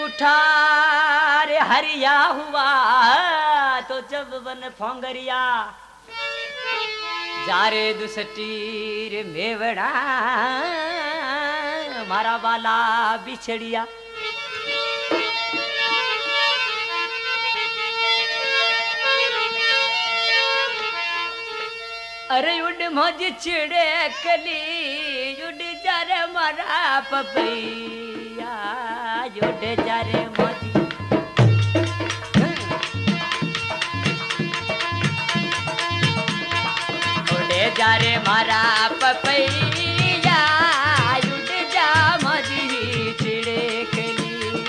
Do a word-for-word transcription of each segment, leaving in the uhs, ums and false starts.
उठा रे हरिया हुआ तो जब वन फोंगरिया जा रे दुसटी रे मेवड़ा मारा वाला बिछड़िया। अरे उड़ मौज चिड़े कली उड़ जा रे मारा पपैया उड़ जा रे मौज उड़ जा रे मारा पपैया उड़ जा मौज चिड़े कली।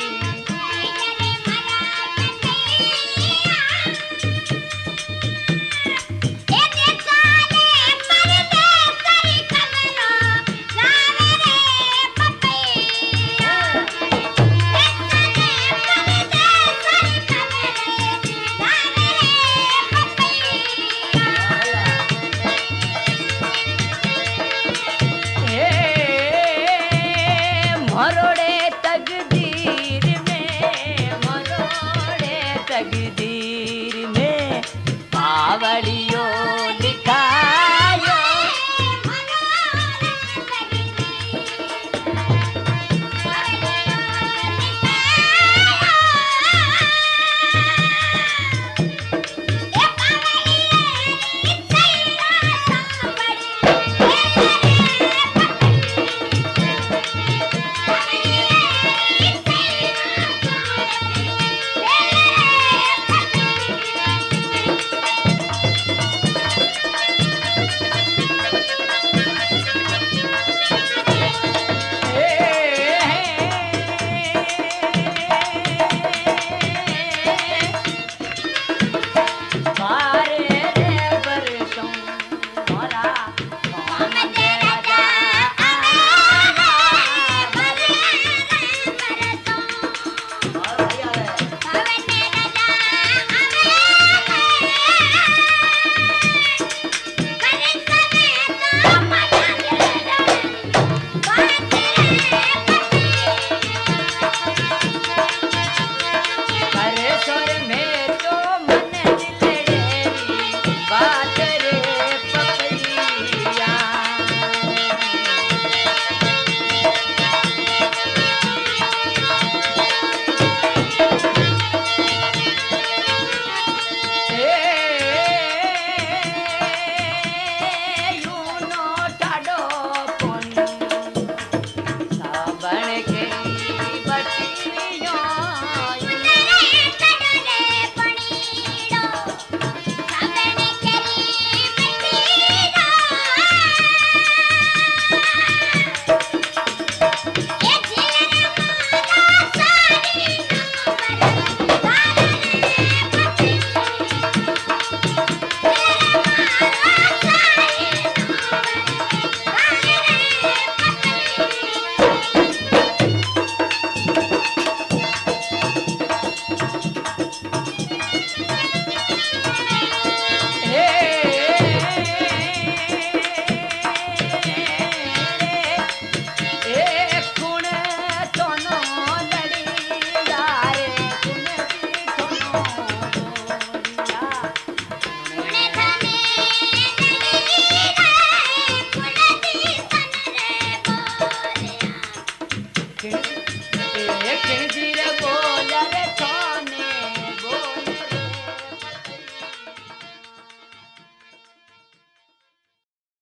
तकदीर में पावड़ियों लिखायो